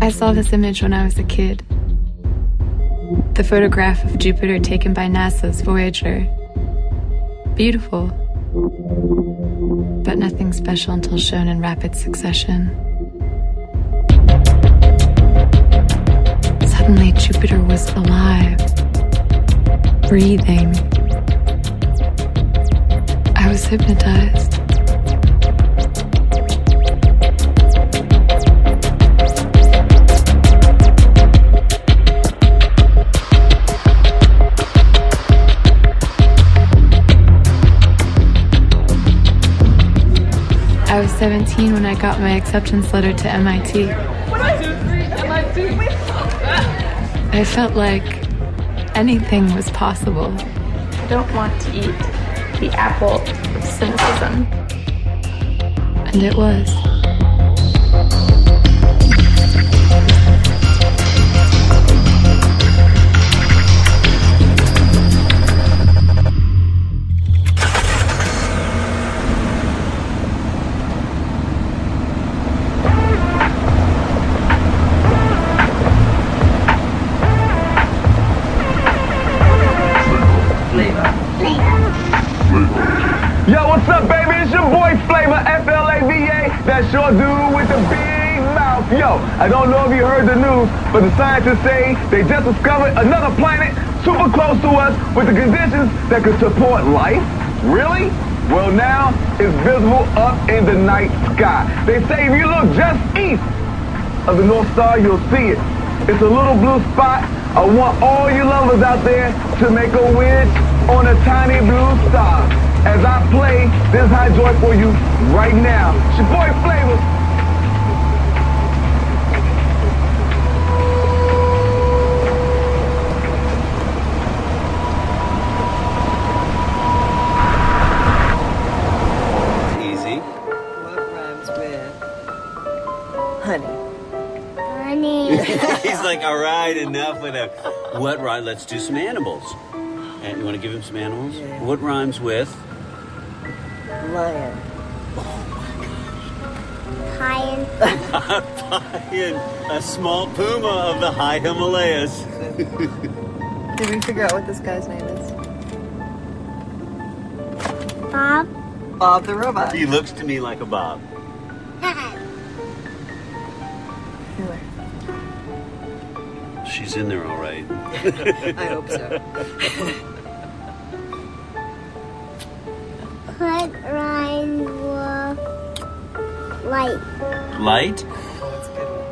I saw this image when I was a kid. The photograph of Jupiter taken by NASA's Voyager. Beautiful, but nothing special until shown in rapid succession. Suddenly, Jupiter was alive, breathing. I was hypnotized. I was 17 when I got my acceptance letter to MIT. 1, 2, 3, MIT. I felt like anything was possible. I don't want to eat the apple of cynicism. And it was. Yo, what's up, baby? It's your boy Flavor, F-L-A-V-A. That sure dude with the big mouth. Yo, I don't know if you heard the news, but the scientists say they just discovered another planet super close to us with the conditions that could support life. Really? Well, now it's visible up in the night sky. They say if you look just east of the North Star, you'll see it. It's a little blue spot. I want all you lovers out there to make a wish on a tiny blue star. As I play this high joy for you right now. It's your boy Flavor. Easy. What rhymes with honey? Honey. He's like, all right, enough with that. What rhyme? Let's do some animals. And you want to give him some animals? Yeah. What rhymes with? Lion. Lion. Lion, a small puma of the high Himalayas. Did we figure out what this guy's name is? Bob. Bob the robot. He looks to me like a Bob. Anyway, She's in there all right. I hope so. What rhymes with light? Light? That's a good one.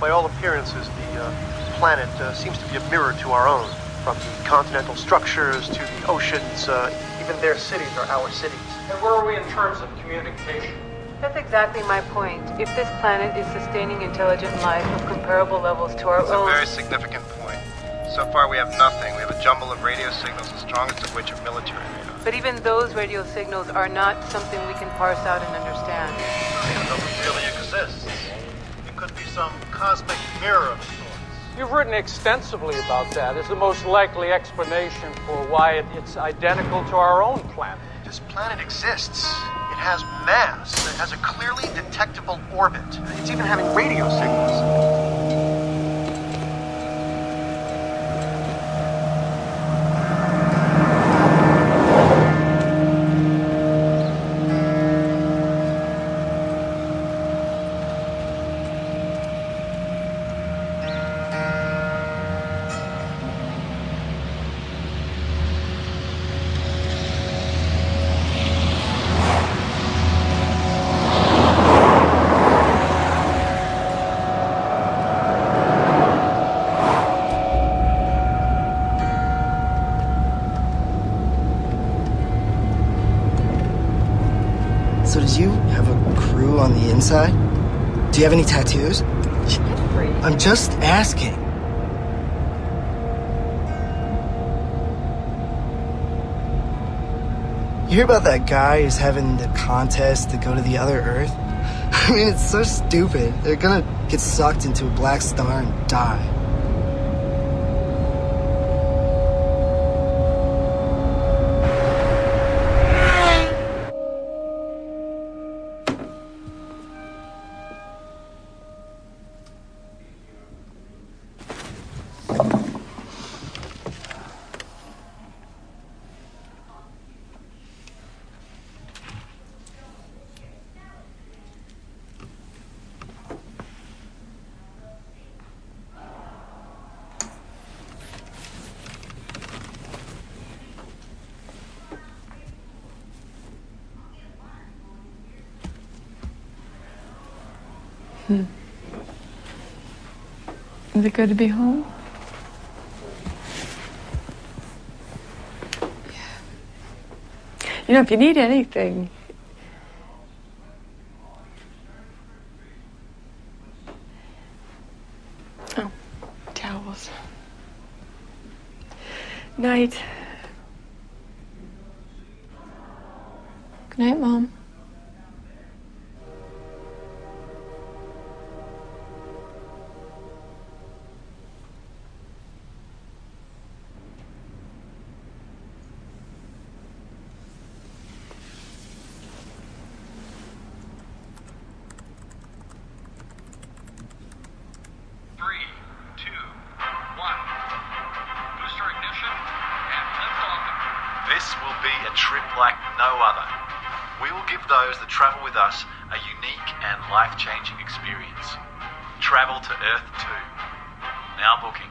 by all appearances, the planet seems to be a mirror to our own. From the continental structures to the oceans, even their cities are our cities. And where are we in terms of communication? That's exactly my point. If this planet is sustaining intelligent life of comparable levels to our own... It's a very significant point. So far we have nothing. We have a jumble of radio signals, the strongest of which are military radar. But even those radio signals are not something we can parse out and understand. It doesn't really exist. It could be some cosmic mirror of sorts. You've written extensively about that as the most likely explanation for why it's identical to our own planet. This planet exists. It has mass. It has a clearly detectable orbit. It's even having radio signals. So did you have a crew on the inside? Do you have any tattoos? Jeffrey. I'm just asking. You hear about that guy who's having the contest to go to the other Earth? I mean, it's so stupid. They're gonna get sucked into a black star and die. Is it good to be home? Yeah. You know, if you need anything... Oh, towels. Night. Good night, Mom. Those that travel with us a unique and life-changing experience. Travel to Earth 2. Now booking.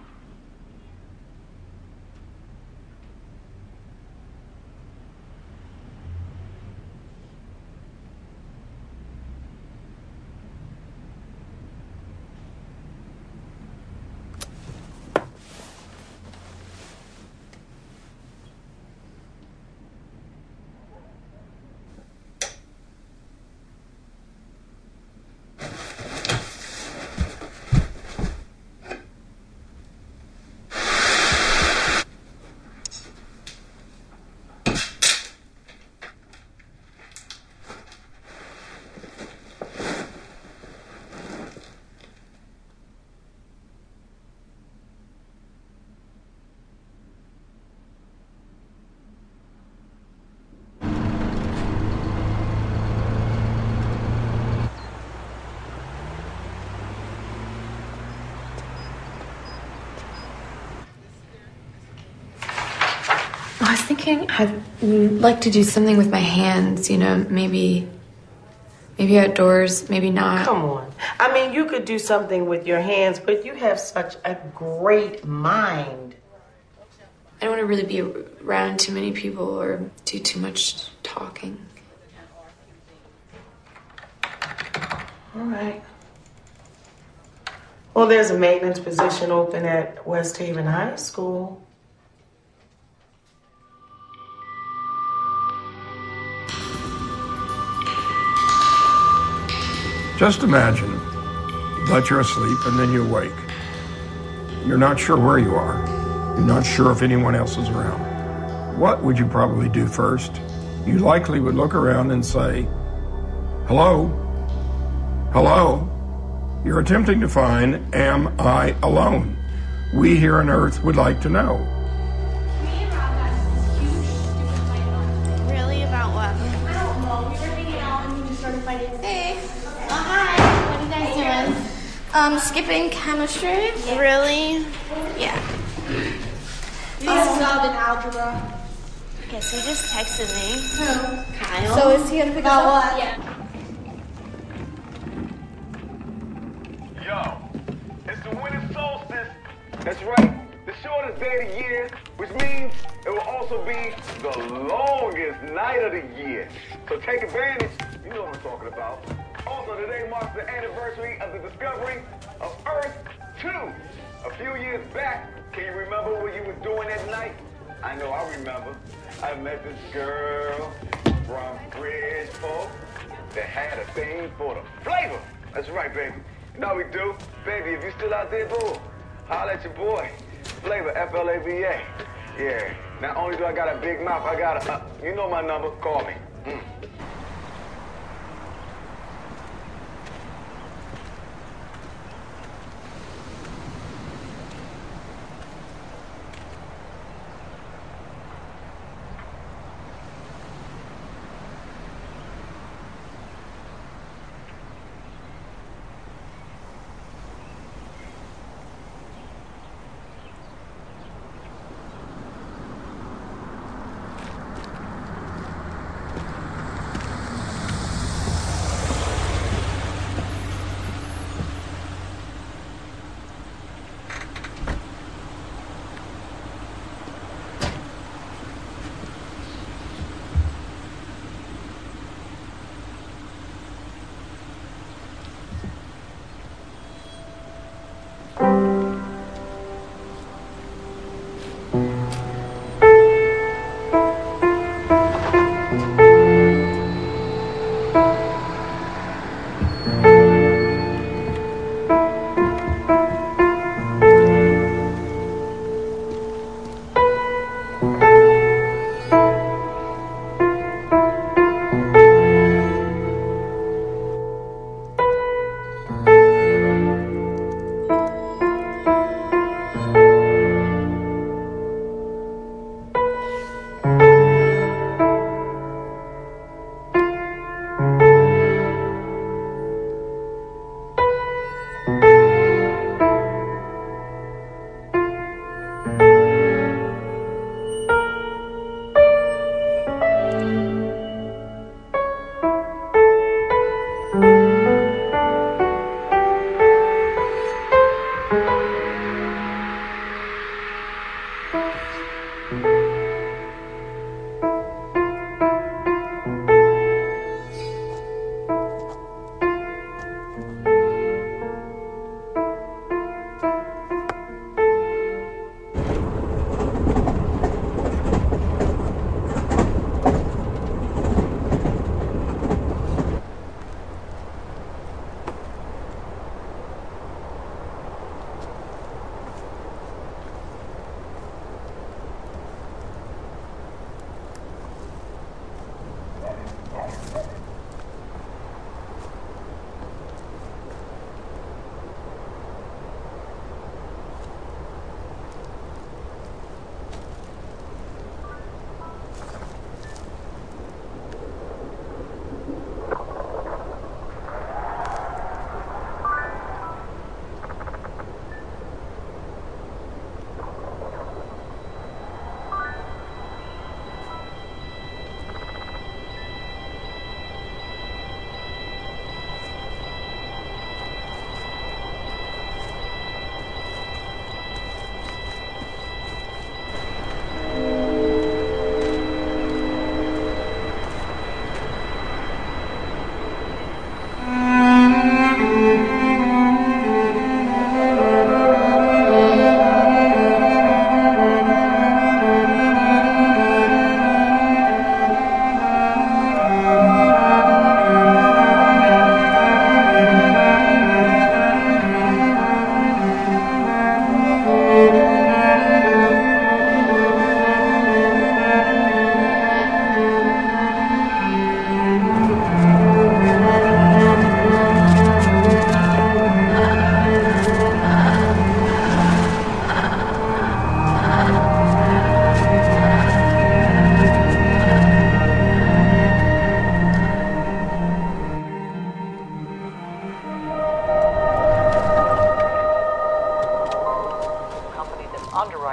I was thinking I'd like to do something with my hands, you know, maybe outdoors, maybe not. Come on. I mean, you could do something with your hands, but you have such a great mind. I don't want to really be around too many people or do too much talking. All right. Well, there's a maintenance position open at West Haven High School. Just imagine that you're asleep and then you wake. You're not sure where you are. You're not sure if anyone else is around. What would you probably do first? You likely would look around and say, hello? Hello? You're attempting to find, am I alone? We here on Earth would like to know. Really? About what? I don't know. We were hanging out and we just started fighting. Hey. Hi. What are you guys doing? Skipping chemistry. Yeah. Really? Yeah. You subbed in algebra. Okay, so he just texted me. Who? Kyle. So is he gonna pick up? What? Yeah. Yo, it's the winter solstice. That's right, the shortest day of the year, which means it will also be the longest night of the year. So take advantage, you know what I'm talking about. Also, today marks the anniversary of the discovery of Earth 2. A few years back, can you remember what you were doing that night? I know I remember. I met this girl from Bridgeport that had a thing for the flavor. That's right, baby. You know we do. Baby, if you still out there, boo, holla at your boy. Flavor, F-L-A-V-A. Yeah. Not only do I got a big mouth, I got a, you know my number, call me.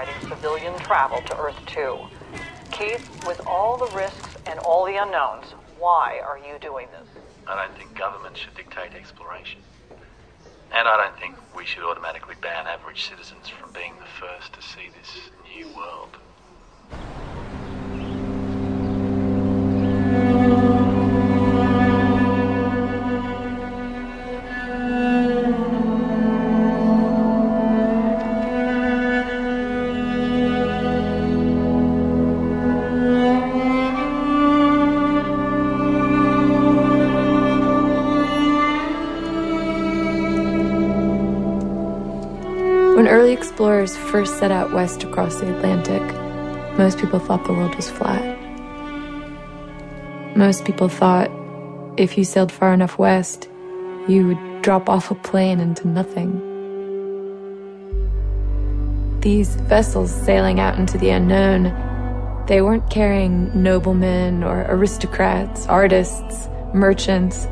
providing civilian travel to Earth 2. Keith, with all the risks and all the unknowns, why are you doing this? I don't think government should dictate exploration. And I don't think we should automatically ban average citizens from being the first to see this new world. When early explorers first set out west across the Atlantic, most people thought the world was flat. Most people thought if you sailed far enough west, you would drop off a plane into nothing. These vessels sailing out into the unknown, they weren't carrying noblemen or aristocrats, artists, merchants.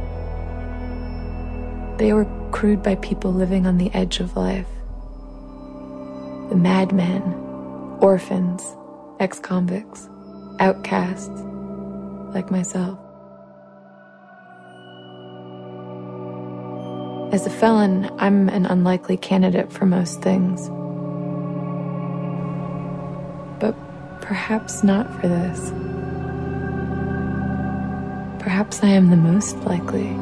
They were crewed by people living on the edge of life. The madmen, orphans, ex-convicts, outcasts, like myself. As a felon, I'm an unlikely candidate for most things. But perhaps not for this. Perhaps I am the most likely.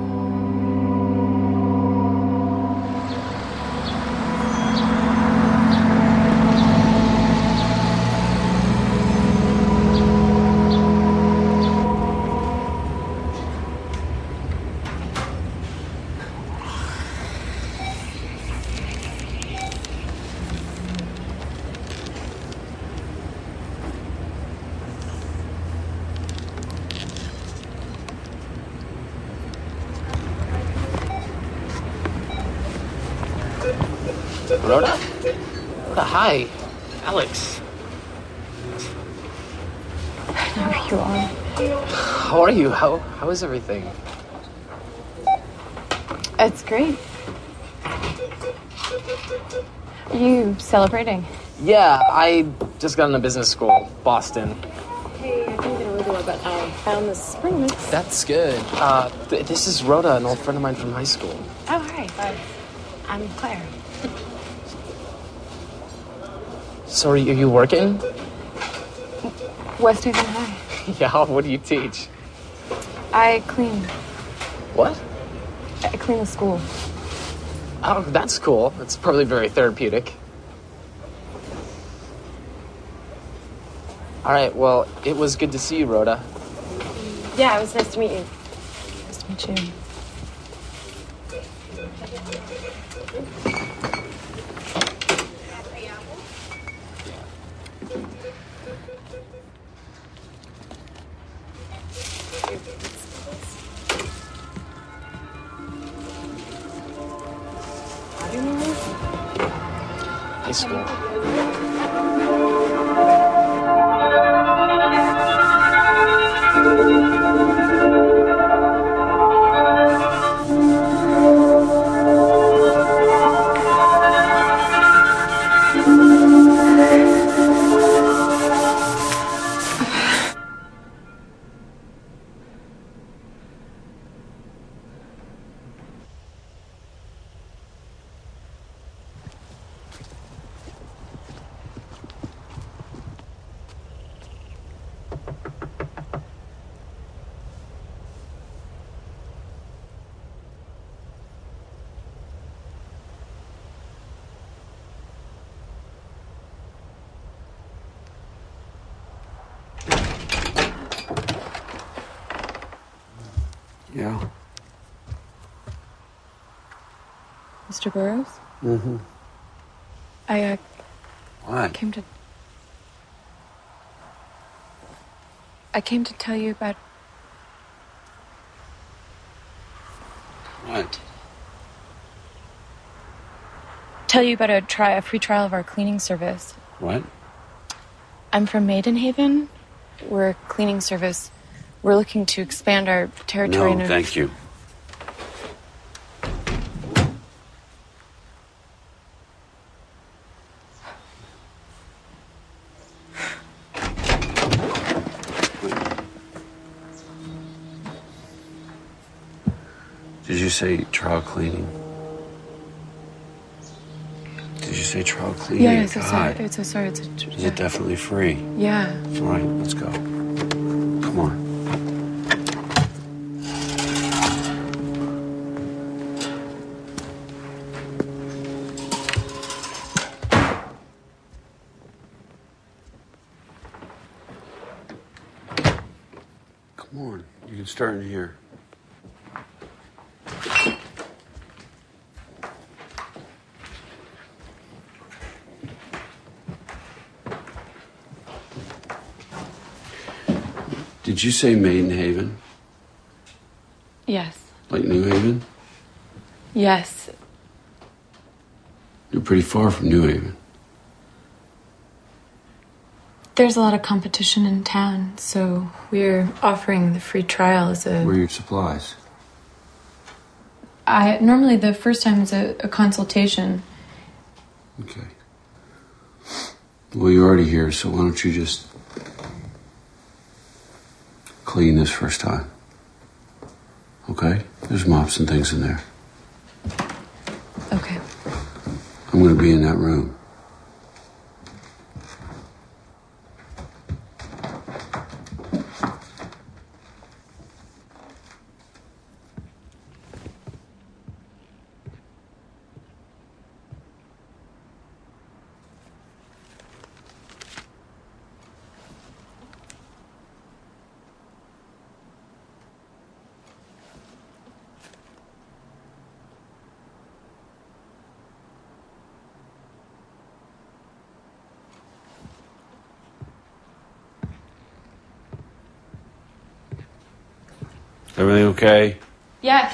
Rhoda? Rhoda, hi. Alex. I know who you are. How are you? How is everything? It's great. Are you celebrating? Yeah, I just got into business school, Boston. Hey, I couldn't get a regular, but I found this spring mix. That's good. This is Rhoda, an old friend of mine from high school. Oh, hi. I'm Claire. So are you working? West Haven High. Yeah, what do you teach? I clean. What? I clean the school. Oh, that's cool. It's probably very therapeutic. All right, well, it was good to see you, Rhoda. Yeah, it was nice to meet you. Nice to meet you. High school. Yeah. Mr. Burroughs? Mm-hmm. I What? I came to tell you about... What? Tell you about a free trial of our cleaning service. What? I'm from Maidenhaven. We're a cleaning service. We're looking to expand our territory. No, thank you. say trial cleaning? Did you say trial cleaning? Yeah, it's so sorry. It's so sorry. Is it definitely free? Yeah. All right, let's go. Come on. Come on. You can start in here. Did you say Maidenhaven? Yes. Like New Haven? Yes. You're pretty far from New Haven. There's a lot of competition in town, so we're offering the free trial as a... Where are your supplies? Normally the first time is a consultation. Okay. Well, you're already here, so why don't you just clean this first time? Okay? There's mops and things in there. Okay. I'm going to be in that room. Everything okay? Yes.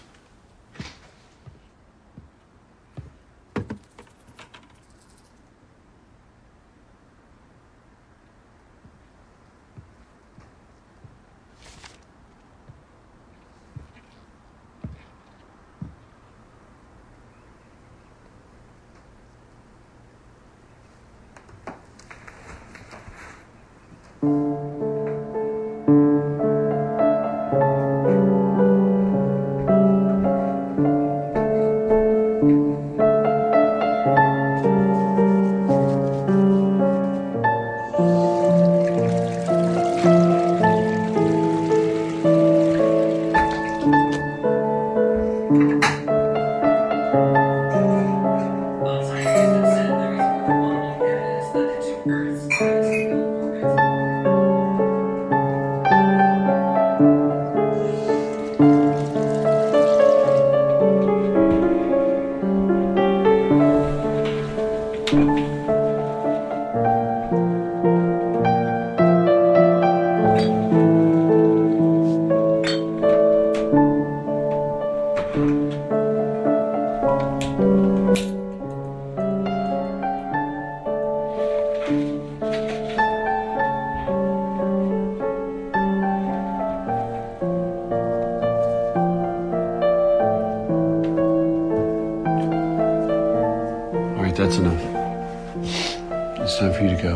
That's enough. It's time for you to go.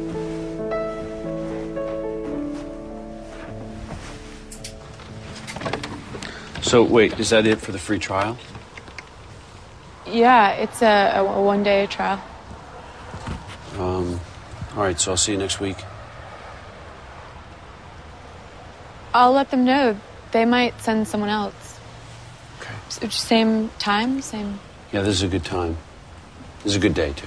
So, wait, is that it for the free trial? Yeah, it's a one-day trial. All right, so I'll see you next week. I'll let them know. They might send someone else. Okay. Same time? Same... Yeah, this is a good time. This is a good day, too.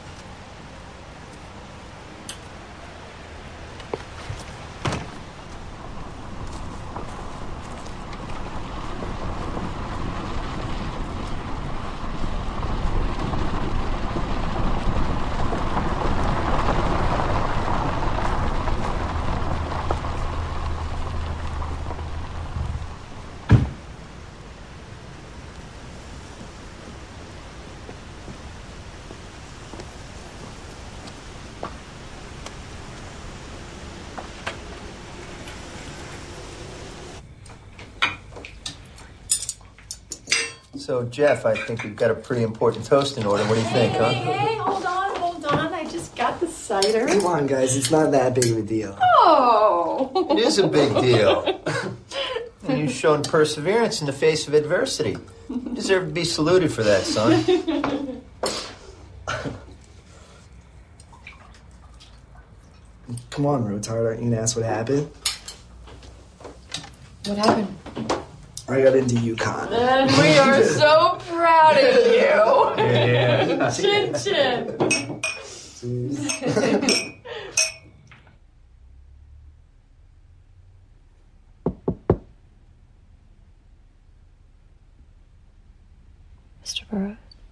So, Jeff, I think we've got a pretty important toast in order. What do you think, huh? Hey, hold on. I just got the cider. Come on, guys. It's not that big of a deal. Oh. It is a big deal. And you shown perseverance in the face of adversity. You deserve to be saluted for that, son. Come on, Rotard, aren't you gonna ask what happened? What happened? I got into UConn. And we are so proud of you. Yeah. Chin chin. Mr. Burroughs,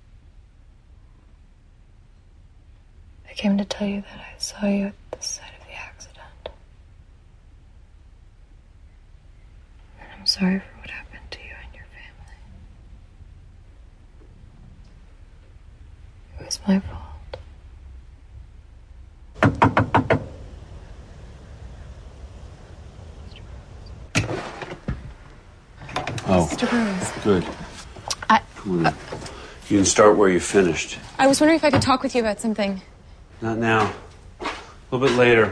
I came to tell you that I saw you at the site of the accident. And I'm sorry for what happened to you and your family. It was my fault. Oh, Mr. Burroughs. good. Come on. You can start where you finished. I was wondering if I could talk with you about something. Not now. A little bit later.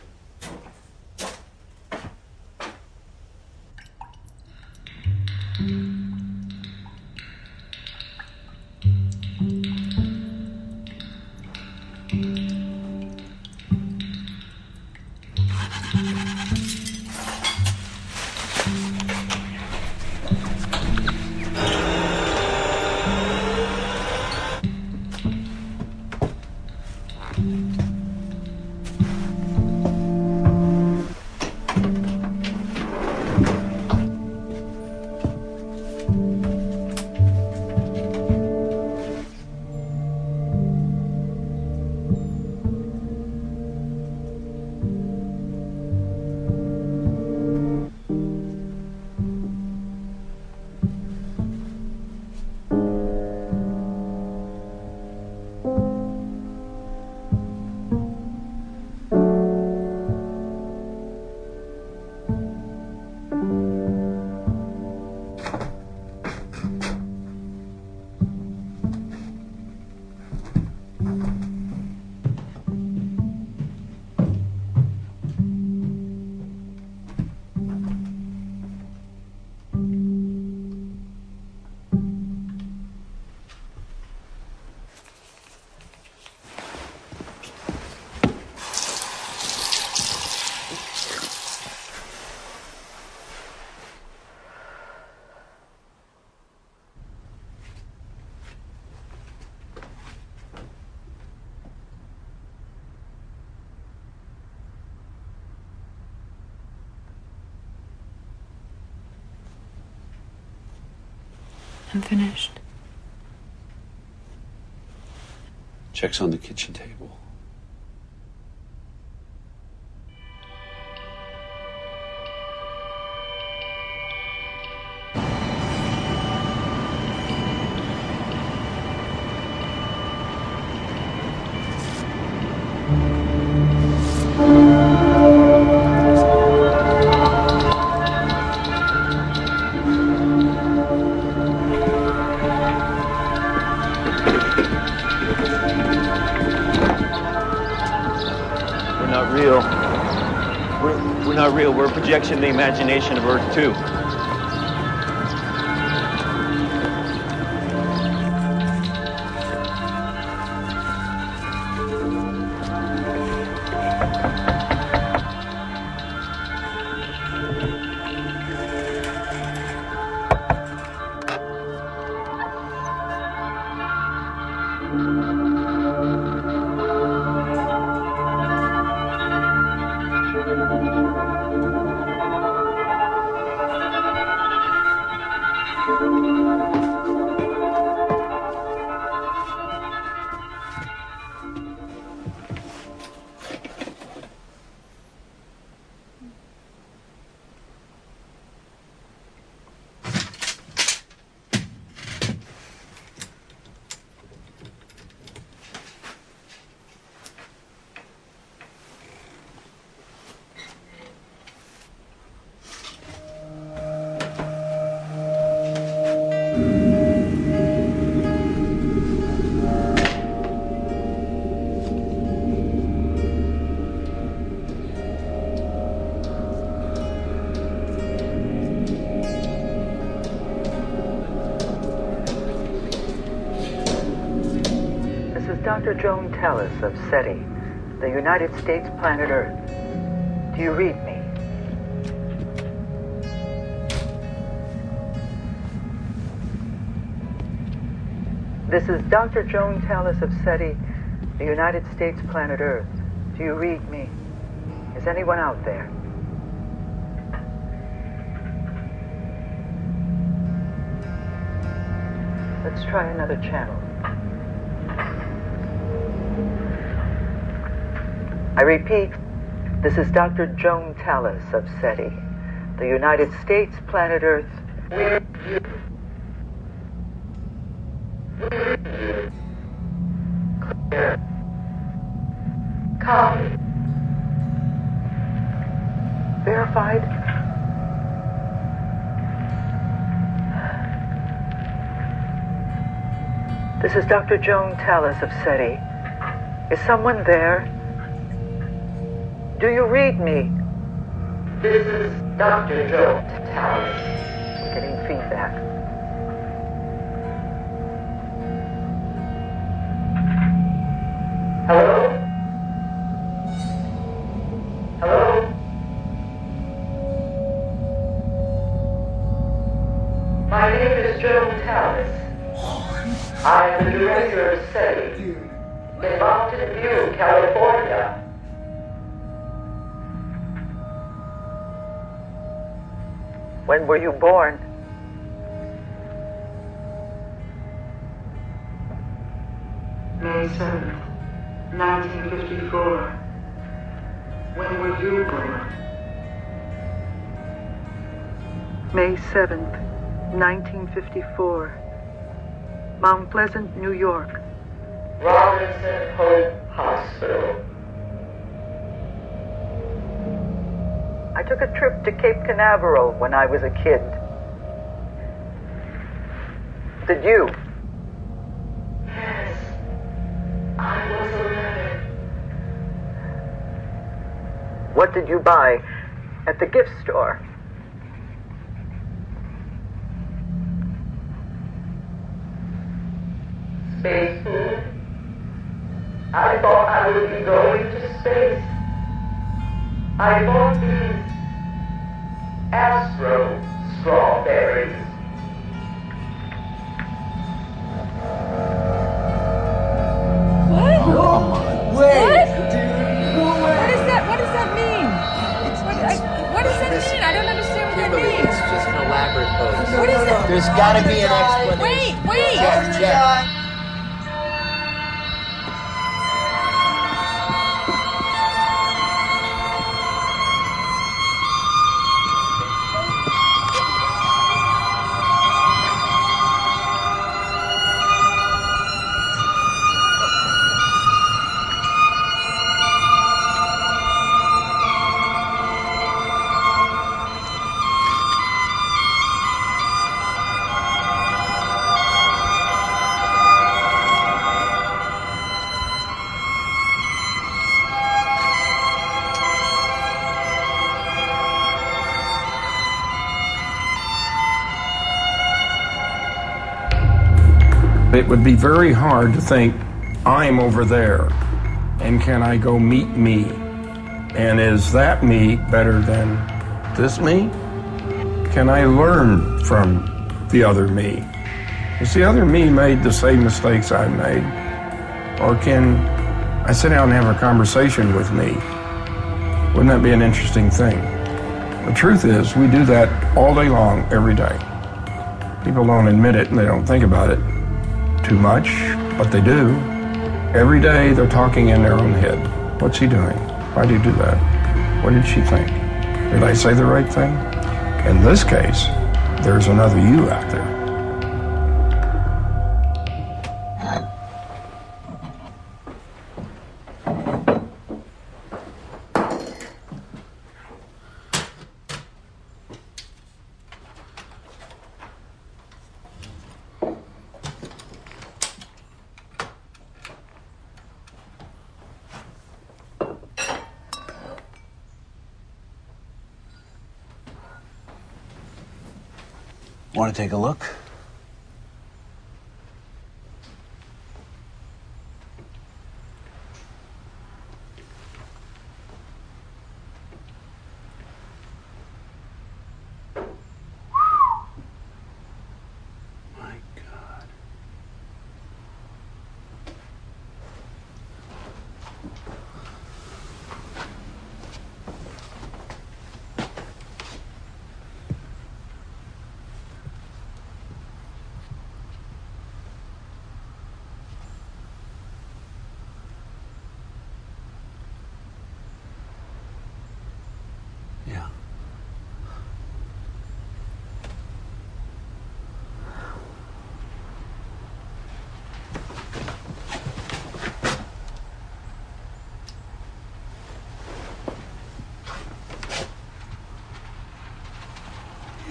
I'm finished. Check's on the kitchen table. We're not real. We're a projection of the imagination of Earth 2. is Dr. Joan Tallis of SETI, the United States planet Earth. Do you read me? This is Dr. Joan Tallis of SETI, the United States planet Earth. Do you read me? Is anyone out there? Let's try another channel. I repeat, this is Dr. Joan Tallis of SETI, the United States planet Earth. Clear. Copy. Verified. This is Dr. Joan Tallis of SETI. Is someone there? Do you read me? This is Dr. Joan Tallis. I'm getting feedback. Hello? Hello? My name is Joan Tallis. I'm the director of SETI in Mountain View, California. When were you born? May 7th, 1954. When were you born? May 7th, 1954. Mount Pleasant, New York. Robinson Hope Hospital. I took a trip to Cape Canaveral when I was a kid. Did you? Yes. I was 11. What did you buy at the gift store? Space food? I thought I would be going to space. I bought these Astro strawberries. What? Oh, come on. Wait, What? dude. No way. What does that mean? What does that mean? I don't understand what that Kimberly, means. it's just an elaborate pose. What is it? There's gotta be an explanation. Wait. Jeff. It would be very hard to think, I'm over there, and can I go meet me? And is that me better than this me? Can I learn from the other me? Has the other me made the same mistakes I made? Or can I sit down and have a conversation with me? Wouldn't that be an interesting thing? The truth is, we do that all day long, every day. People don't admit it and they don't think about it too much, but they do. Every day they're talking in their own head. What's he doing? Why did he do that? What did she think? Did I say the right thing? In this case, there's another you out there. Want to take a look?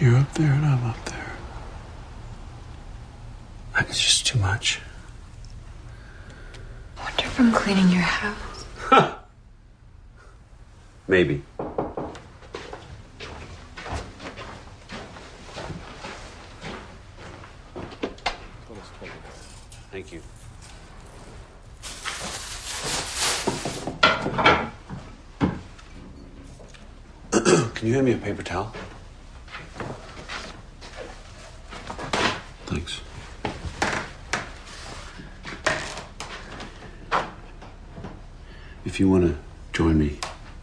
You're up there and I'm up there. It's just too much. I wonder if I'm cleaning your house. Maybe. Thank you. Can you hand me a paper towel? Thanks. If you want to join me.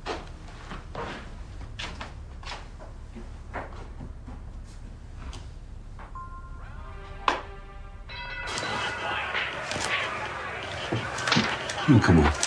Come on.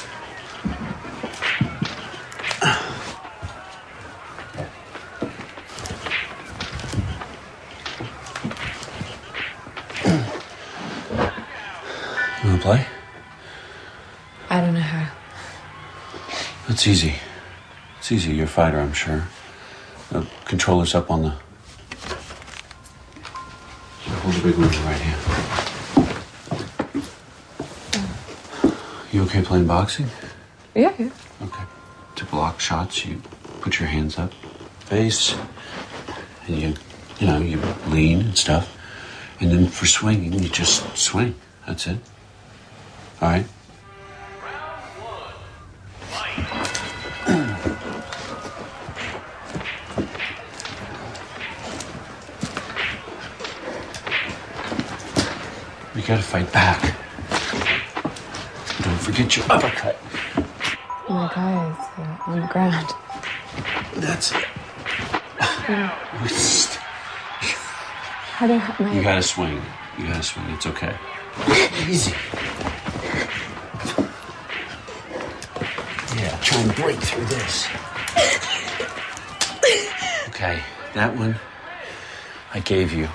You want to play? I don't know how. It's easy. It's easy. You're a fighter, I'm sure. The controller's up on the... Hold the big one in your right hand. You okay playing boxing? Yeah. Okay. To block shots, you put your hands up, face, and you lean and stuff. And then for swinging, you just swing. That's it. All right? You gotta fight back. Don't forget your uppercut. My guy is on the ground. That's it. How do I... You gotta swing. You gotta swing. It's okay. Easy. Yeah, try and break through this. Okay, that one I gave you.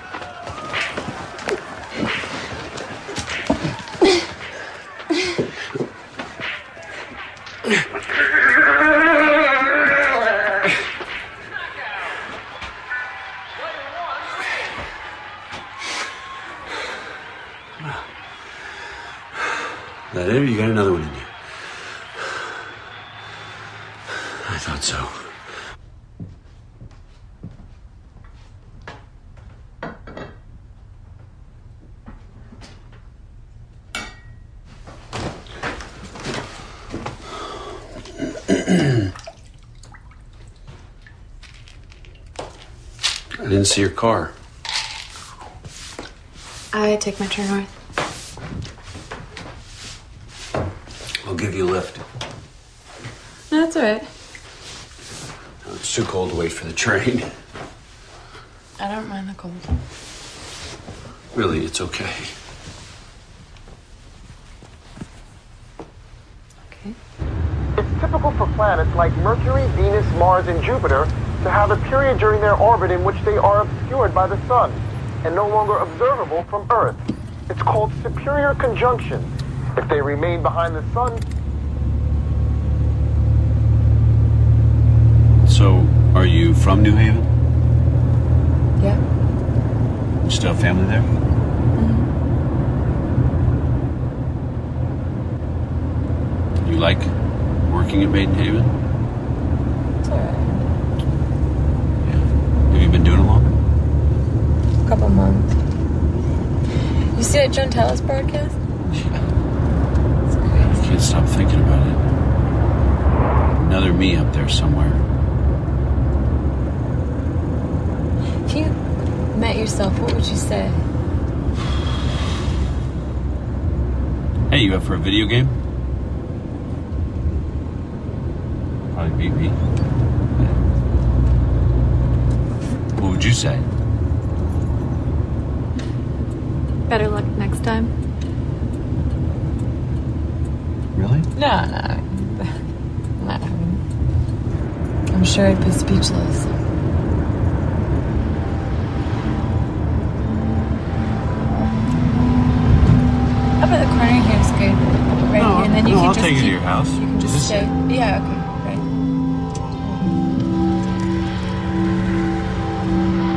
That it, or you got another one in you? I thought so. I didn't see your car. I take my turn north. I'll give you a lift. No, that's all right. It's too cold to wait for the train. I don't mind the cold. Really, it's okay. It's typical for planets like Mercury, Venus, Mars, and Jupiter to have a period during their orbit in which they are obscured by the sun and no longer observable from Earth. It's called superior conjunction. If they remain behind the sun... So, are you from New Haven? Yeah. You still have family there? Mm-hmm. You like working at Maiden Haven? It's all right. Have you been doing it long? A couple months. You see that Joan Tallis broadcast? I can't stop thinking about it. Another me up there somewhere. If you met yourself, what would you say? Hey, you up for a video game? Probably beat me. What would you say? Better luck next time. Really? No. I'm sure I'd be speechless. Up at the corner here is good, right? No, and then you can I'll just take you to your house. You can just stay. Yeah, okay, right.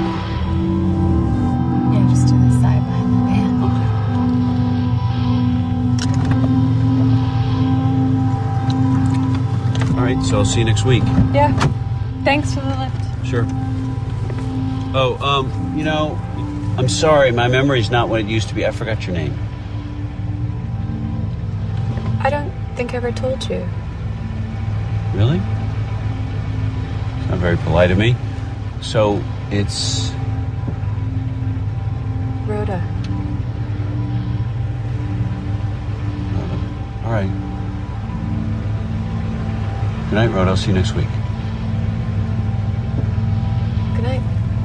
right, so I'll see you next week. Yeah. Thanks for the lift. Sure. Oh, I'm sorry, my memory's not what it used to be. I forgot your name. I don't think I ever told you. Really? It's not very polite of me. So, it's... Rhoda. All right. Good night, Rhoda. I'll see you next week. Good night.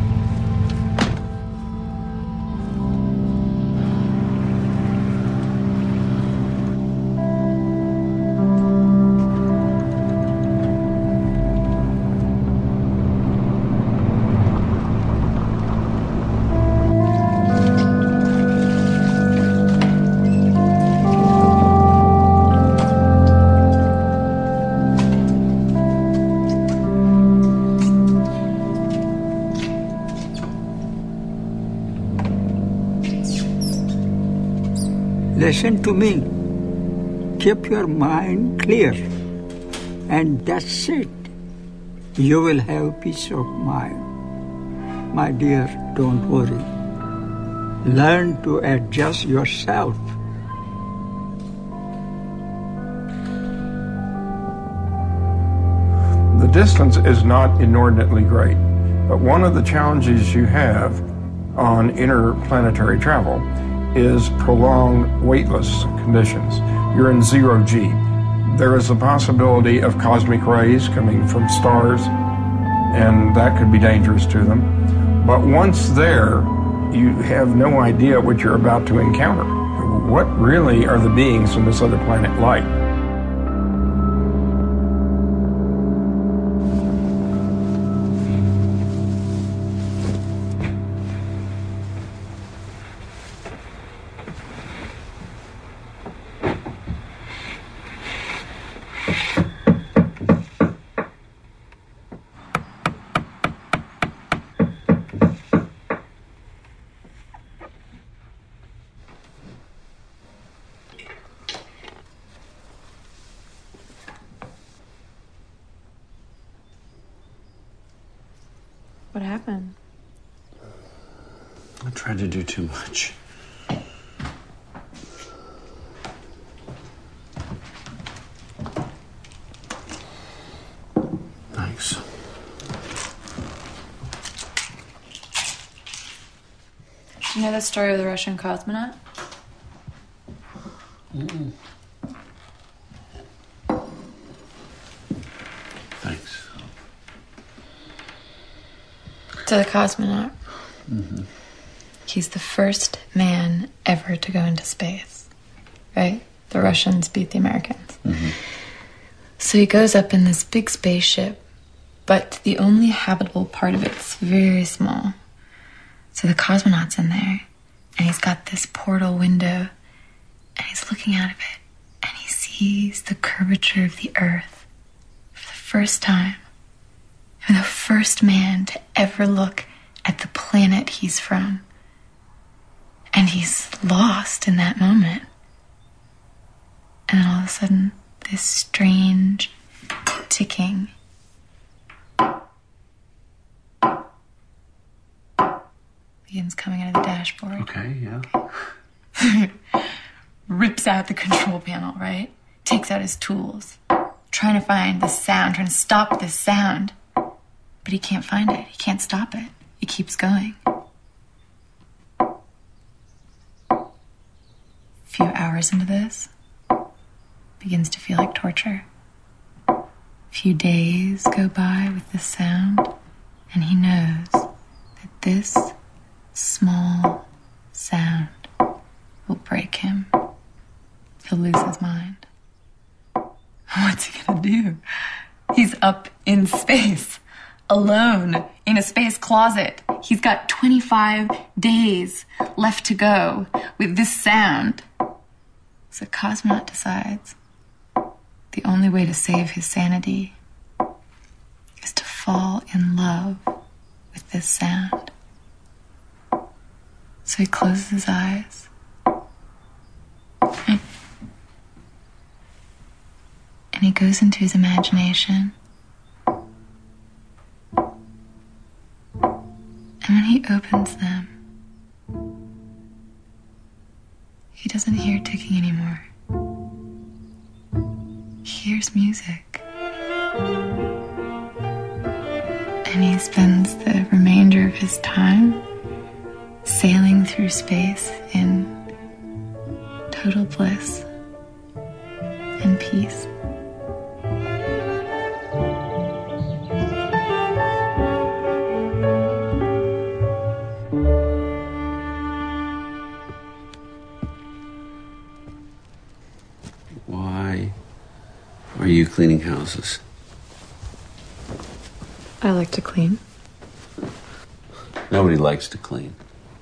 Listen to me. Keep your mind clear. And that's it. You will have peace of mind. My dear, don't worry. Learn to adjust yourself. The distance is not inordinately great, but one of the challenges you have on interplanetary travel is prolonged weightless conditions. You're in 0G. There is a possibility of cosmic rays coming from stars, and that could be dangerous to them. But once there, you have no idea what you're about to encounter. What really are the beings on this other planet like? What happened? I tried to do too much. Thanks. Do you know the story of the Russian cosmonaut? Mm-mm. Thanks. So the cosmonaut, Mm-hmm. he's the first man ever to go into space, right? The Russians beat the Americans. Mm-hmm. So he goes up in this big spaceship, but the only habitable part of it's very small. So the cosmonaut's in there, and he's got this portal window, and he's looking out of it, and he sees the curvature of the Earth for the first time. And the first man to ever look at the planet he's from. And he's lost in that moment. And then all of a sudden, this strange ticking begins coming out of the dashboard. Okay, yeah. Rips out the control panel, right? Takes out his tools. Trying to find the sound, trying to stop this sound. But he can't find it. He can't stop it. It keeps going. A few hours into this, begins to feel like torture. A few days go by with this sound, and he knows that this small sound will break him. He'll lose his mind. What's he gonna do? He's up in space, alone, in a space closet. He's got 25 days left to go with this sound. So Cosmonaut decides the only way to save his sanity is to fall in love with this sound. So he closes his eyes. And he goes into his imagination. And when he opens them, he doesn't hear ticking anymore. He hears music. And he spends the remainder of his time sailing through space in total bliss and peace. Why are you cleaning houses? I like to clean. Nobody likes to clean.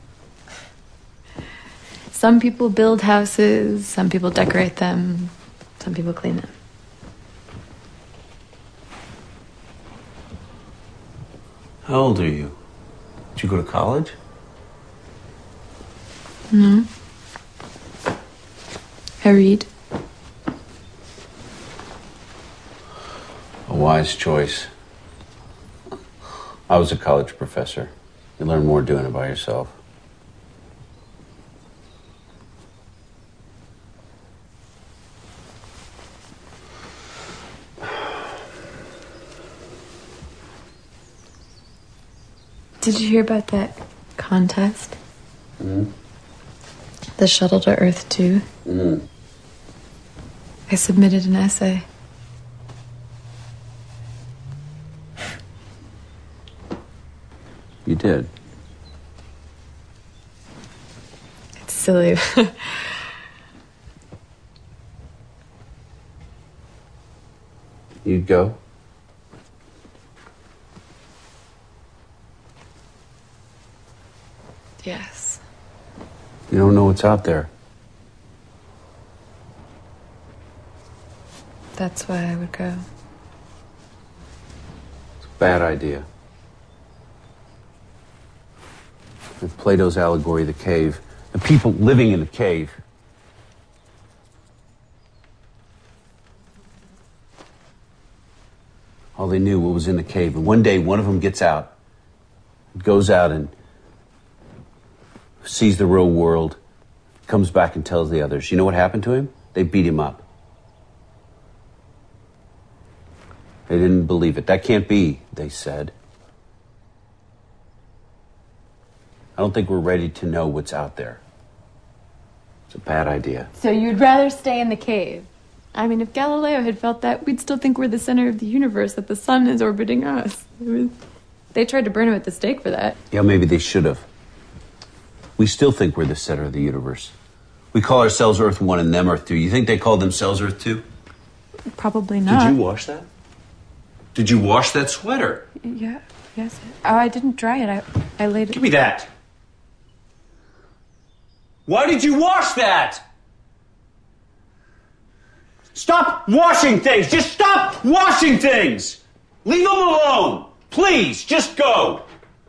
Some people build houses, some people decorate them, some people clean them. How old are you? Did you go to college? No. I read. A wise choice. I was a college professor. You learn more doing it by yourself. Did you hear about that contest? Mm-hmm. The Shuttle to Earth 2? Mm-hmm. I submitted an essay. You did? It's silly. You'd go? Yes. You don't know what's out there. That's why I would go. It's a bad idea. With Plato's allegory, the cave, the people living in the cave. All they knew what was in the cave. And one day, one of them gets out, goes out and sees the real world, comes back and tells the others. You know what happened to him? They beat him up. They didn't believe it. That can't be, they said. I don't think we're ready to know what's out there. It's a bad idea. So you'd rather stay in the cave? I mean, if Galileo had felt that, we'd still think we're the center of the universe, that the sun is orbiting us. They tried to burn him at the stake for that. Yeah, maybe they should have. We still think we're the center of the universe. We call ourselves Earth 1 and them Earth 2. You think they call themselves Earth 2? Probably not. Did you wash that? Did you wash that sweater? Yeah, yes. Oh, I didn't dry it. I laid it... Give me that! Why did you wash that? Stop washing things! Just stop washing things! Leave them alone! Please, just go!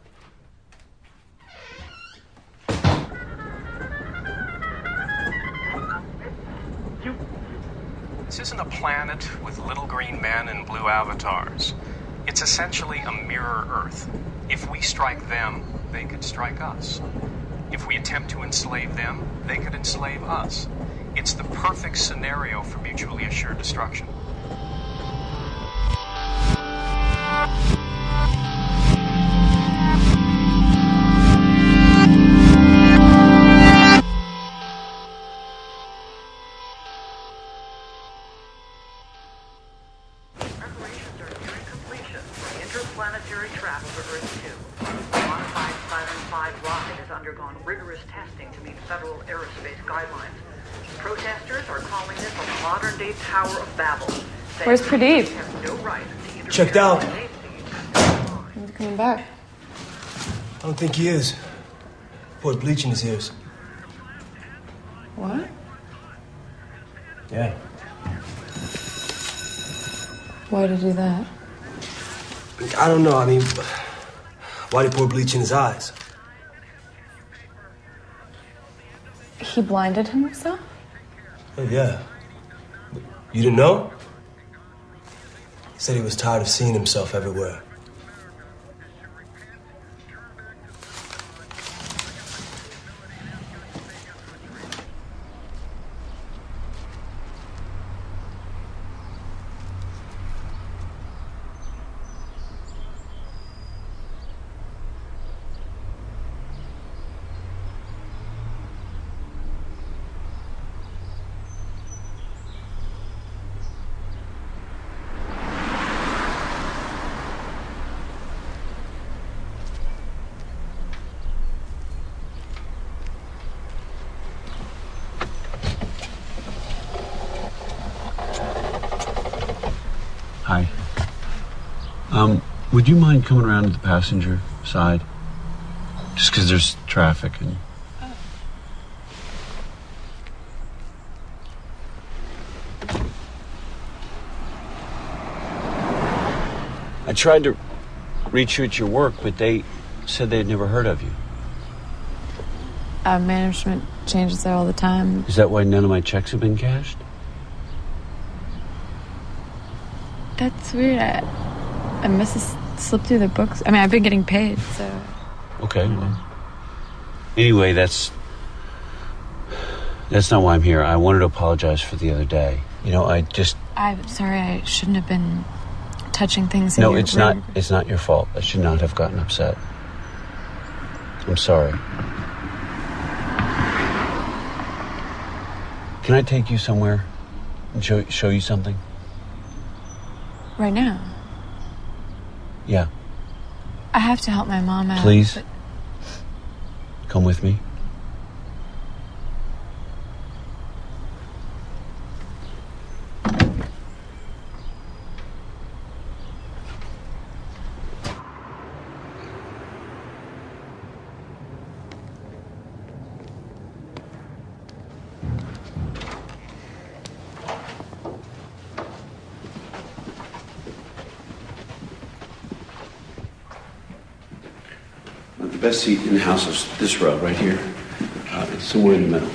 This isn't a planet with little green men and blue avatars. It's essentially a mirror Earth. If we strike them, they could strike us. If we attempt to enslave them, they could enslave us. It's the perfect scenario for mutually assured destruction. Preparations are nearing completion for interplanetary travel to Earth 2. The modified Saturn V rocket has undergone rigorous testing to meet federal aerospace guidelines. Protesters are calling this a modern-day Tower of Babel. Where's Pradeep? Have no right to Checked out. He's coming back. I don't think he is. Poured bleach in his ears. What? Yeah. Why'd he do that? I don't know. I mean, why'd he pour bleach in his eyes? He blinded himself? Oh, yeah. You didn't know? Said he was tired of seeing himself everywhere. Hi. Would you mind coming around to the passenger side? Just because there's traffic and... I tried to reach you at your work, but they said they'd never heard of you. Management changes there all the time. Is that why none of my checks have been cashed? That's weird. I must have slipped through the books. I mean, I've been getting paid, so... Okay, well... Anyway, that's not why I'm here. I wanted to apologize for the other day. You know, I'm sorry, I shouldn't have been touching things in No, your it's room. not. It's not your fault. I should not have gotten upset. I'm sorry. Can I take you somewhere and show you something? Right now? Yeah. I have to help my mom out. Please? But Come with me. The best seat in the house is this row right here. It's somewhere in the middle.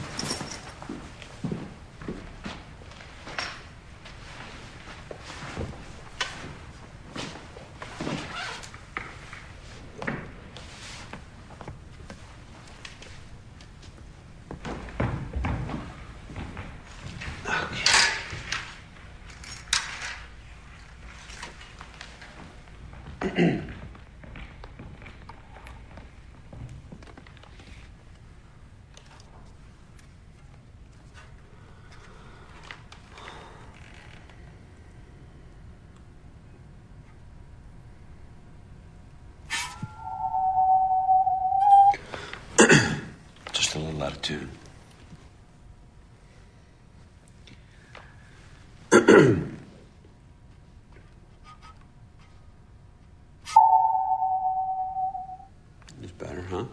Okay. Just a little out of tune. It's better, huh?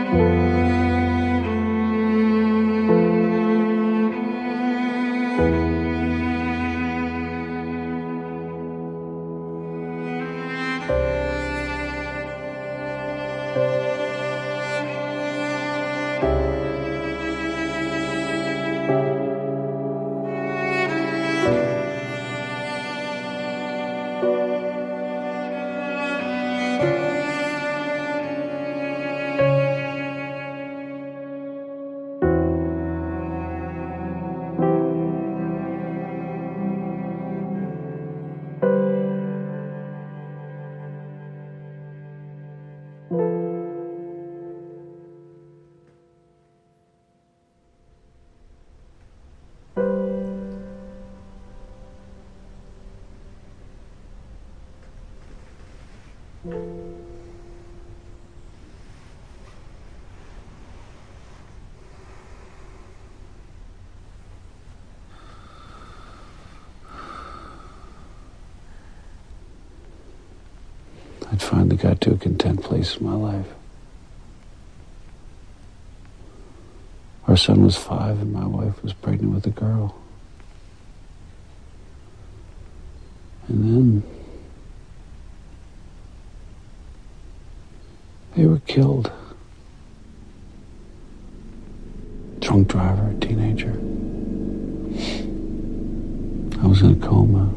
I'd finally got to a content place in my life. Our son was 5 and my wife was pregnant with a girl. And then they were killed. Drunk driver, teenager. I was in a coma.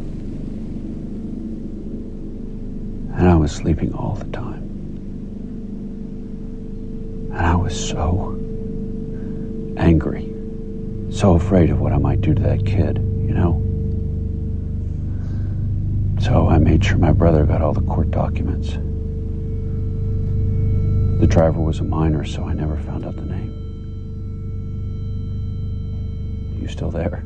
And I was sleeping all the time. And I was so angry, so afraid of what I might do to that kid, you know? So I made sure my brother got all the court documents. The driver was a minor, so I never found out the name. You still there?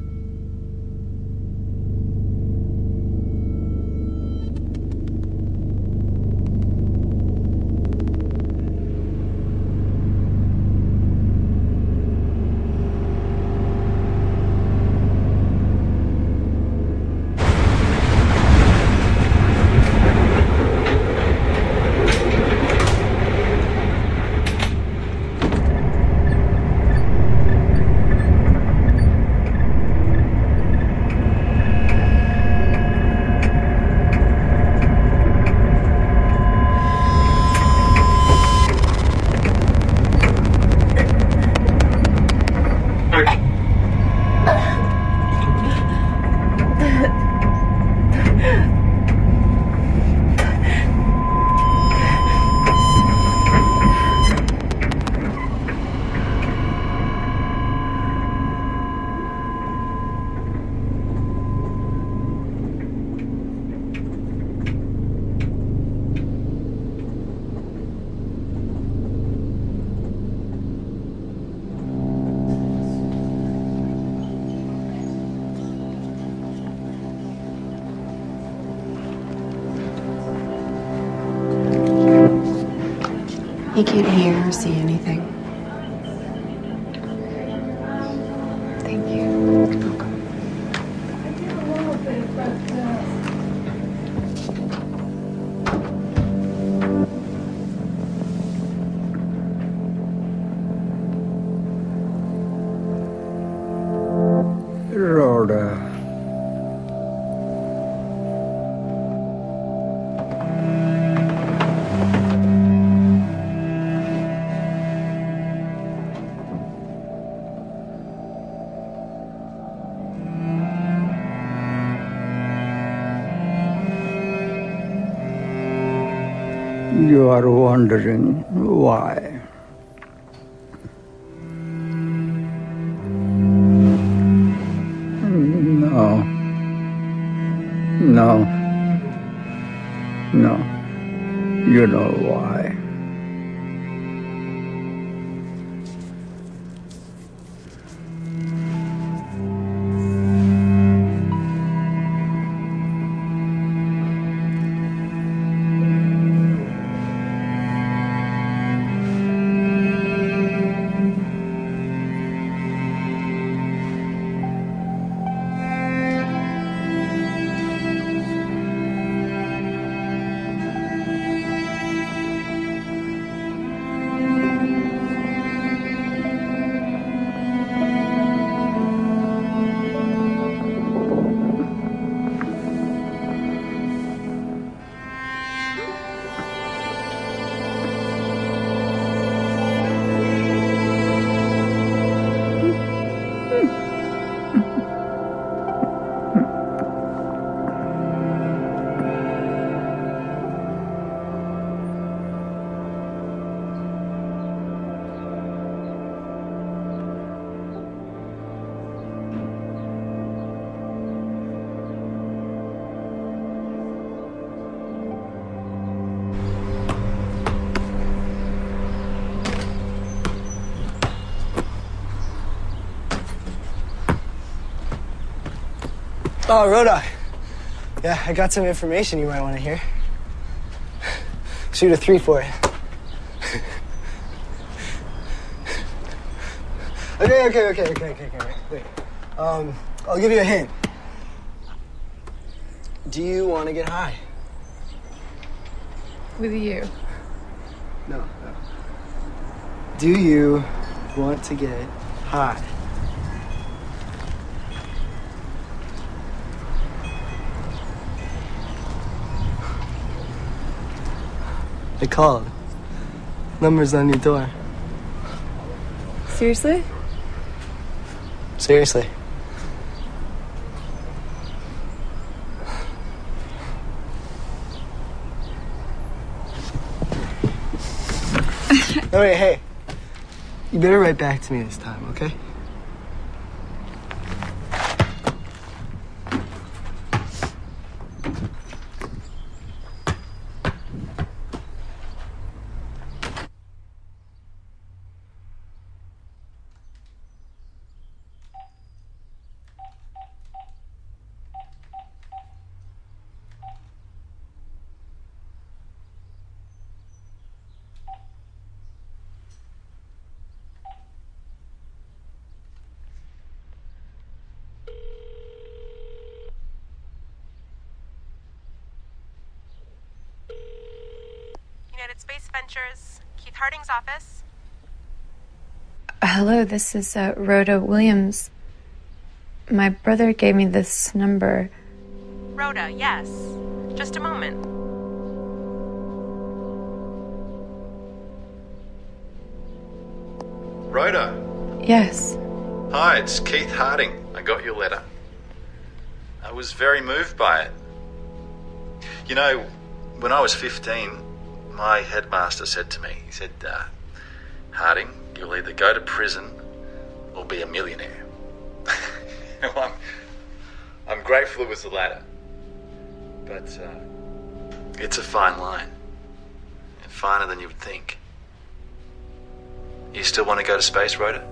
He can't hear or see anything. Thank you. Rhoda. You are wondering why. No. No. No. You know why. Oh, Rhoda. Yeah, I got some information you might want to hear. Shoot a 3 for it. Okay. Wait. I'll give you a hint. Do you want to get high? With you? No. Do you want to get high? They called. Number's on your door. Seriously? Seriously. Oh, wait, hey. You better write back to me this time, okay? United Space Ventures, Keith Harding's office. Hello, this is Rhoda Williams. My brother gave me this number. Rhoda, yes. Just a moment. Rhoda. Yes. Hi, it's Keith Harding. I got your letter. I was very moved by it. You know, when I was 15, my headmaster said to me, he said, Harding, you'll either go to prison or be a millionaire. Well, I'm grateful it was the latter. But it's a fine line. And finer than you would think. You still want to go to space, Rhoda?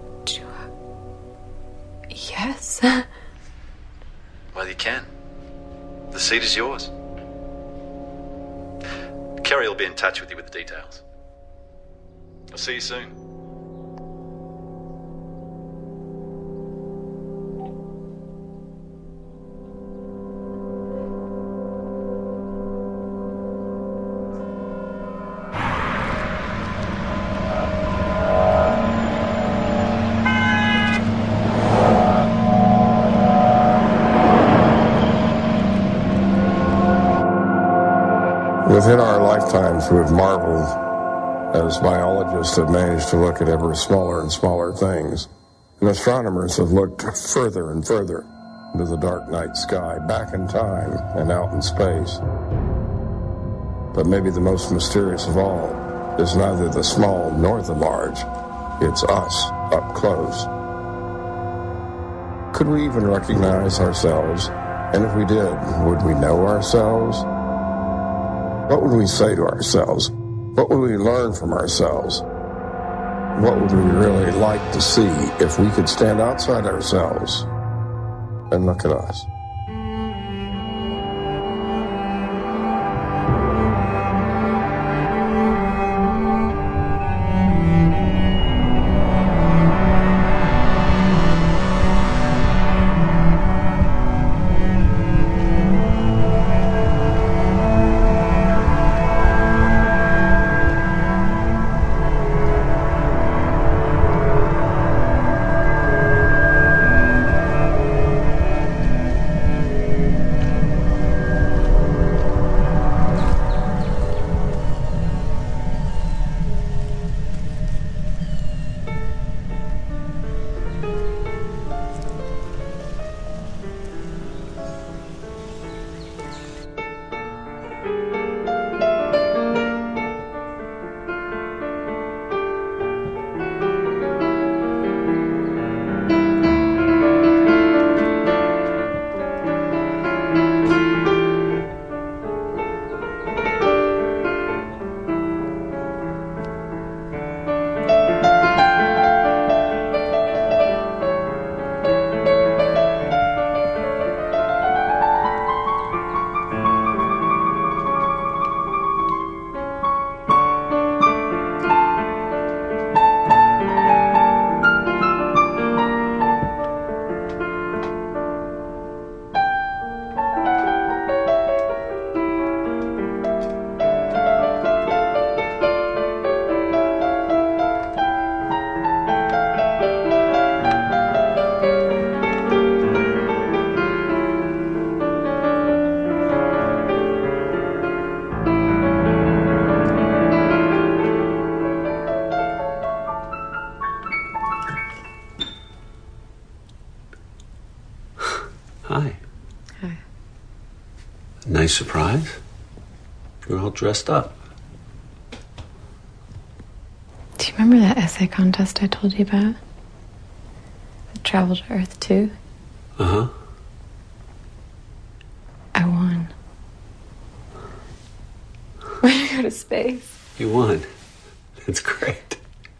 Yes. Well, you can. The seat is yours. Kerry will be in touch with you with the details. I'll see you soon. Within our lifetimes, we've marveled as biologists have managed to look at ever smaller and smaller things, and astronomers have looked further and further into the dark night sky, back in time and out in space. But maybe the most mysterious of all is neither the small nor the large. It's us, up close. Could we even recognize ourselves? And if we did, would we know ourselves? What would we say to ourselves? What would we learn from ourselves? What would we really like to see if we could stand outside ourselves and look at us? nice surprise. You're all dressed up. Do you remember that essay contest I told you about? The Travel to Earth 2? Uh-huh. I won. We're gonna go to space. You won. That's great.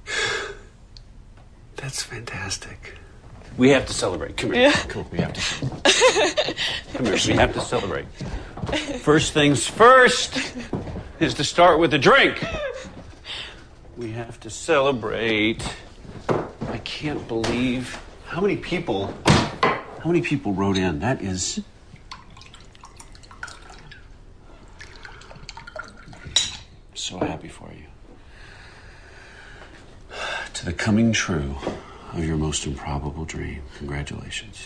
That's fantastic. We have to celebrate. Come here. Yeah. Come on, we have to. Come here. We have to celebrate. First things first is to start with a drink. We have to celebrate. I can't believe how many people wrote in. That is. So happy for you. To the coming true of your most improbable dream. Congratulations.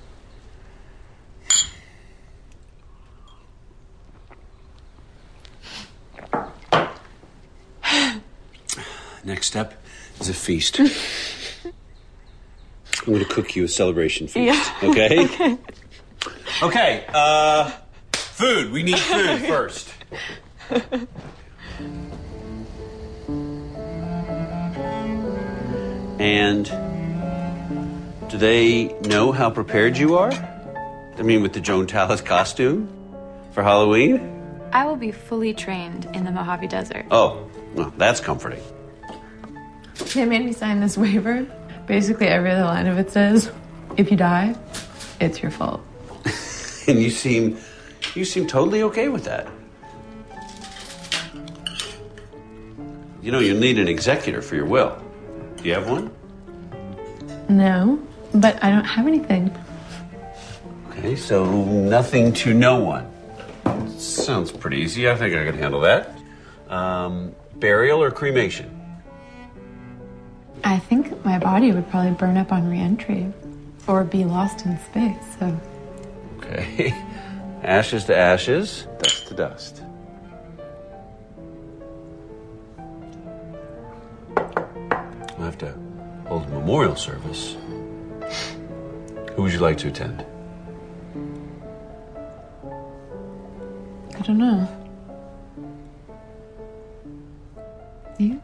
Next step is a feast. I'm going to cook you a celebration feast. Yeah. Okay? Okay. Okay, food. We need food first. And do they know how prepared you are? I mean, with the Joan Tallis costume for Halloween? I will be fully trained in the Mojave Desert. Oh, well, that's comforting. They made me sign this waiver. Basically, every other line of it says, if you die, it's your fault. And you seem totally okay with that. You know, you'll need an executor for your will. Do you have one? No, but I don't have anything. Okay, so nothing to no one. Sounds pretty easy. I think I can handle that. Burial or cremation? I think my body would probably burn up on re-entry or be lost in space, so... Okay. Ashes to ashes, dust to dust. I'll have to hold a memorial service. Who would you like to attend? I don't know. You?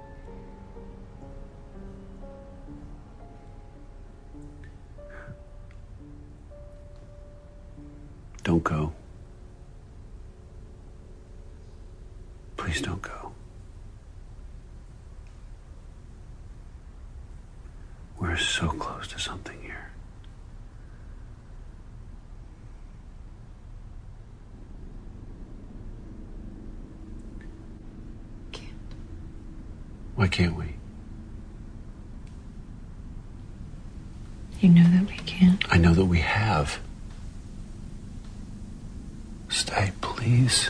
Don't go. Please don't go. We're so close to something here. Can't. Why can't we? You know that we can't. I know that we have. Stay, please.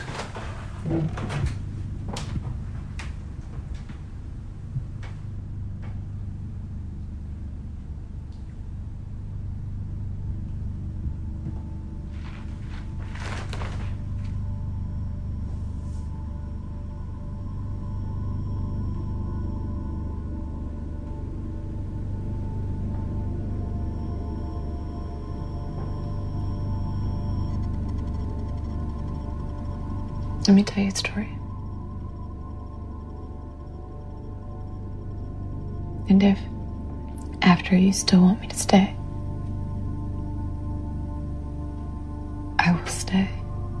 Let me tell you a story. And if, after, you still want me to stay, I will stay.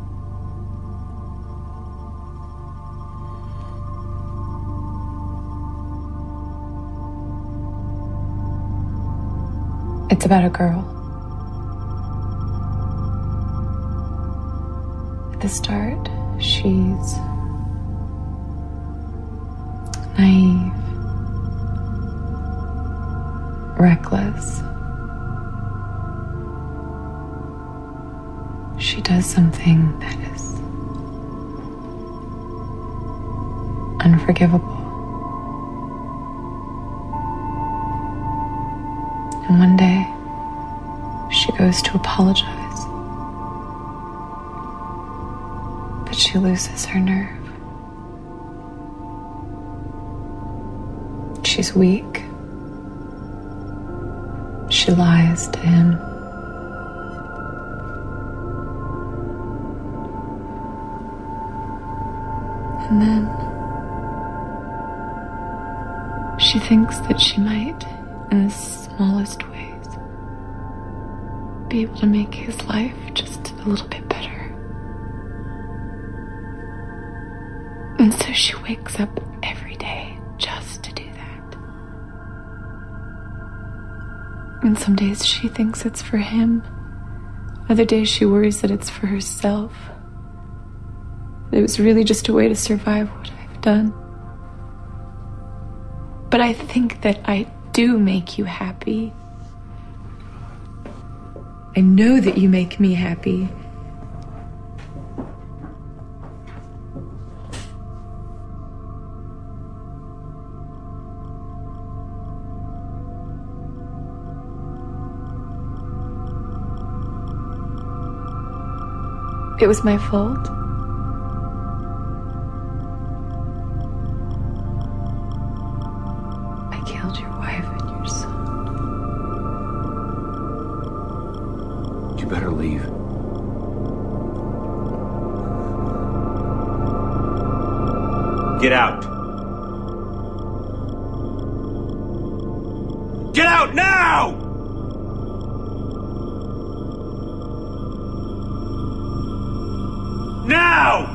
It's about a girl. At the start, she's naive, reckless. She does something that is unforgivable. And one day, she goes to apologize. But she loses her nerve. She's weak. She lies to him. And then she thinks that she might, in the smallest ways, be able to make his life just a little bit better. And so she wakes up every day just to do that. And some days she thinks it's for him. Other days she worries that it's for herself. That it was really just a way to survive what I've done. But I think that I do make you happy. I know that you make me happy. It was my fault. I killed your wife and your son. You better leave. Get out. Get out now! Now!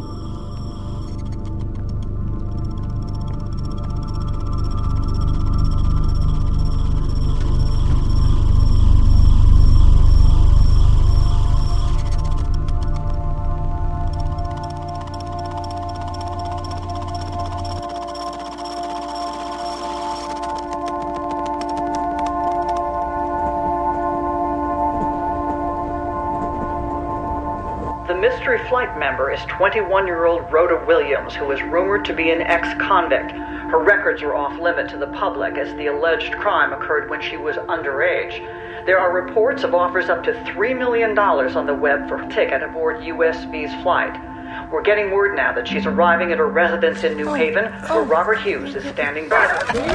The mystery flight member is 21-year-old Rhoda Williams, who is rumored to be an ex-convict. Her records are off-limit to the public, as the alleged crime occurred when she was underage. There are reports of offers up to $3 million on the web for a ticket aboard USV's flight. We're getting word now that she's arriving at her residence in New Haven, where Robert Hughes is standing by.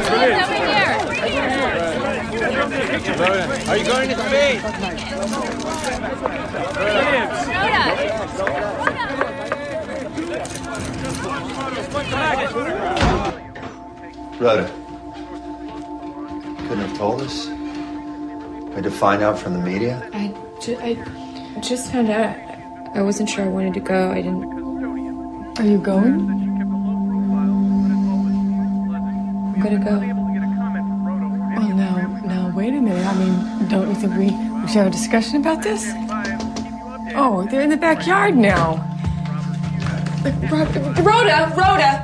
Are you going to space? Rhoda, couldn't have told us? We had to find out from the media? I just found out. I wasn't sure I wanted to go. I didn't... Are you going? I'm gonna go. Well, now, wait a minute. I mean, don't you think we should have a discussion about this? Oh, they're in the backyard now. Rhoda!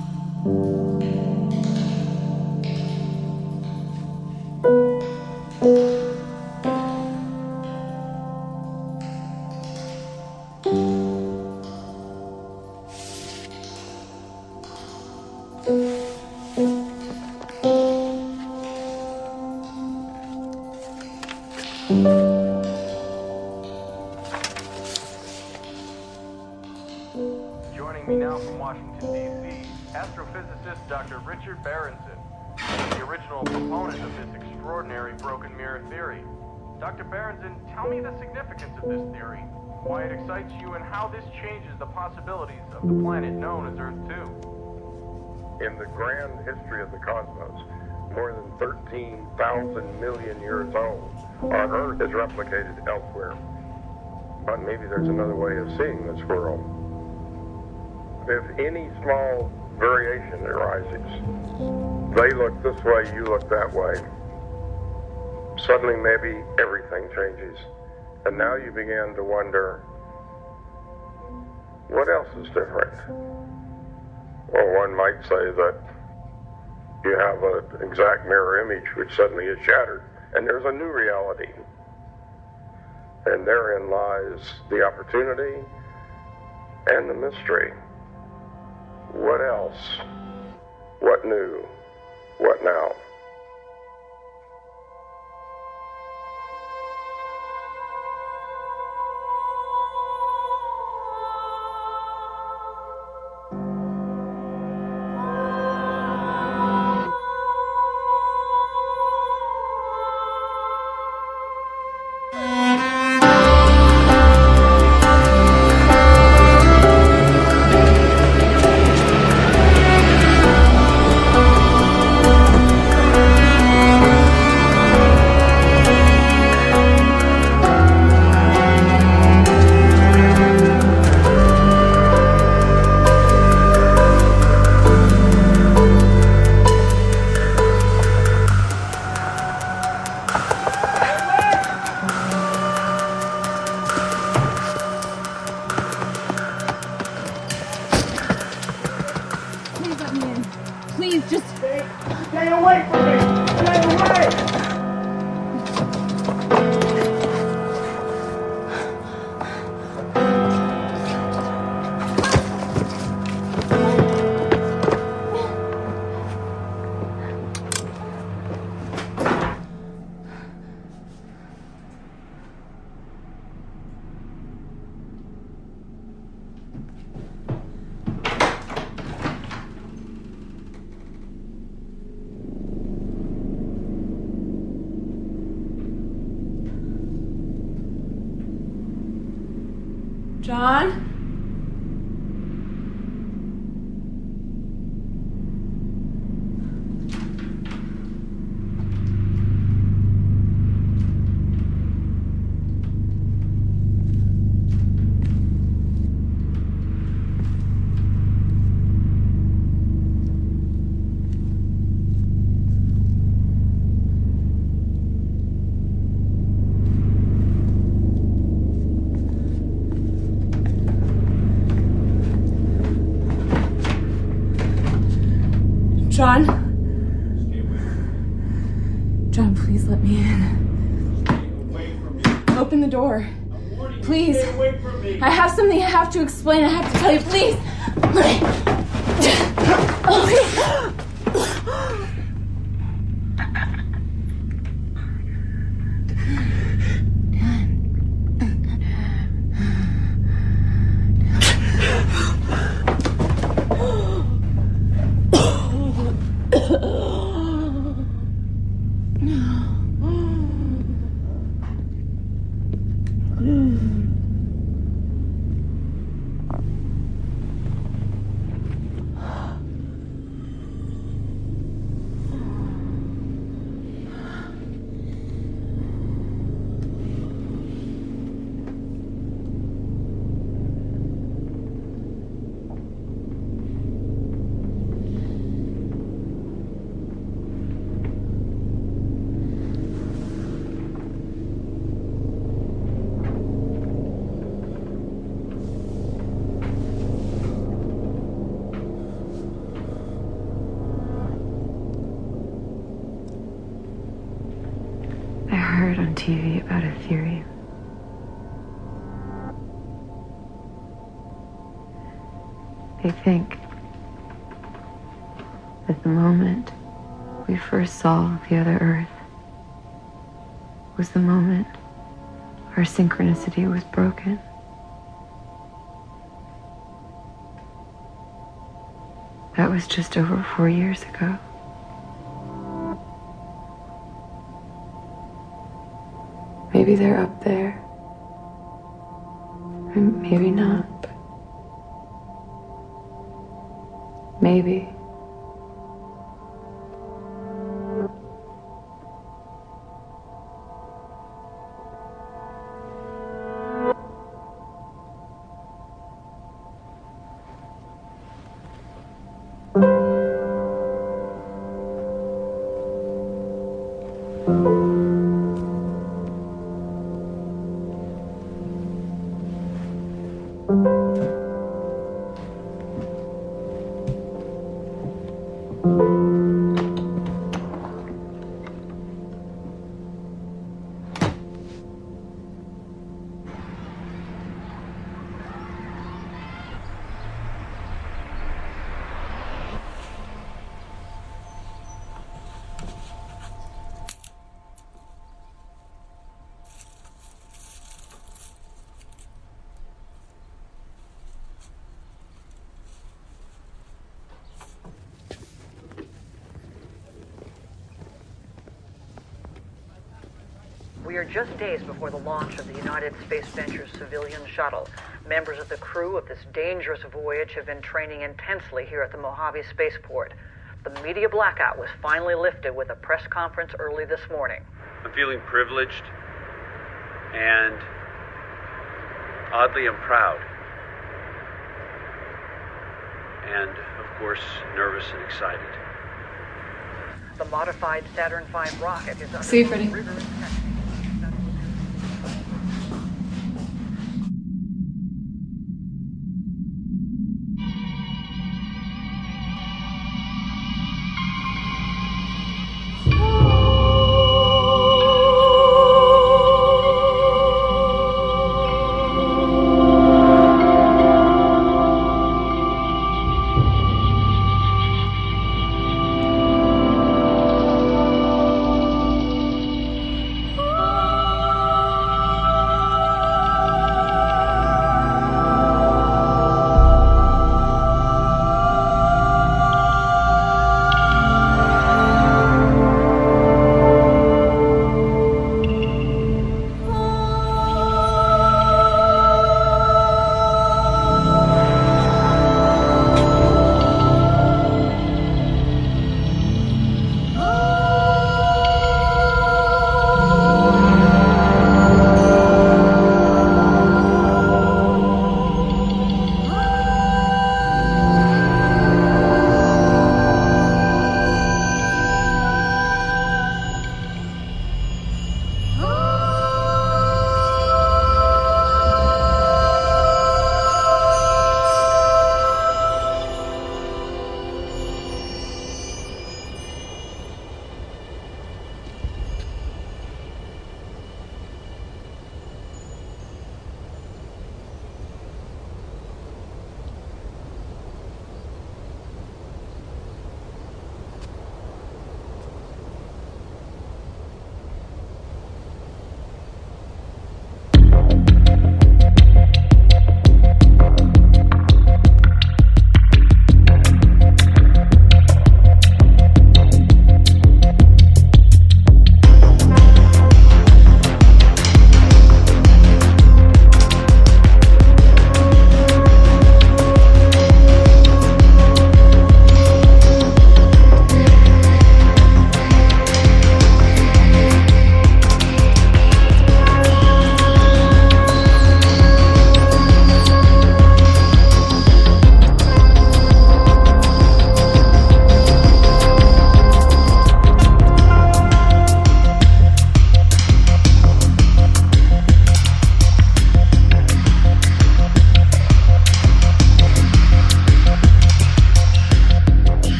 Joining me now from Washington, D.C., astrophysicist Dr. Richard Berenson, the original proponent of this extraordinary broken mirror theory. Dr. Berenson, tell me the significance of this theory, why it excites you, and how this changes the possibilities of the planet known as Earth 2. In the grand history of the cosmos, more than 13,000 million years old, our Earth is replicated elsewhere. But maybe there's another way of seeing this world. If any small variation arises, they look this way, you look that way, suddenly maybe everything changes. And now you begin to wonder, what else is different? Well, one might say that you have an exact mirror image which suddenly is shattered, and there's a new reality. And therein lies the opportunity and the mystery. What else? What new? What now? Stay away from me! Stay away! John? John? John, please let me in. Open the door. Please. I have something I have to explain. I have to tell you. Please. I heard on TV about a theory. They think that the moment we first saw the other Earth was the moment our synchronicity was broken. That was just over 4 years ago. Maybe they're up there. And maybe not. But maybe. We are just days before the launch of the United Space Ventures civilian shuttle. Members of the crew of this dangerous voyage have been training intensely here at the Mojave Spaceport. The media blackout was finally lifted with a press conference early this morning. I'm feeling privileged and oddly I'm proud. And, of course, nervous and excited. The modified Saturn V rocket is See you, Freddie. rigorous testing.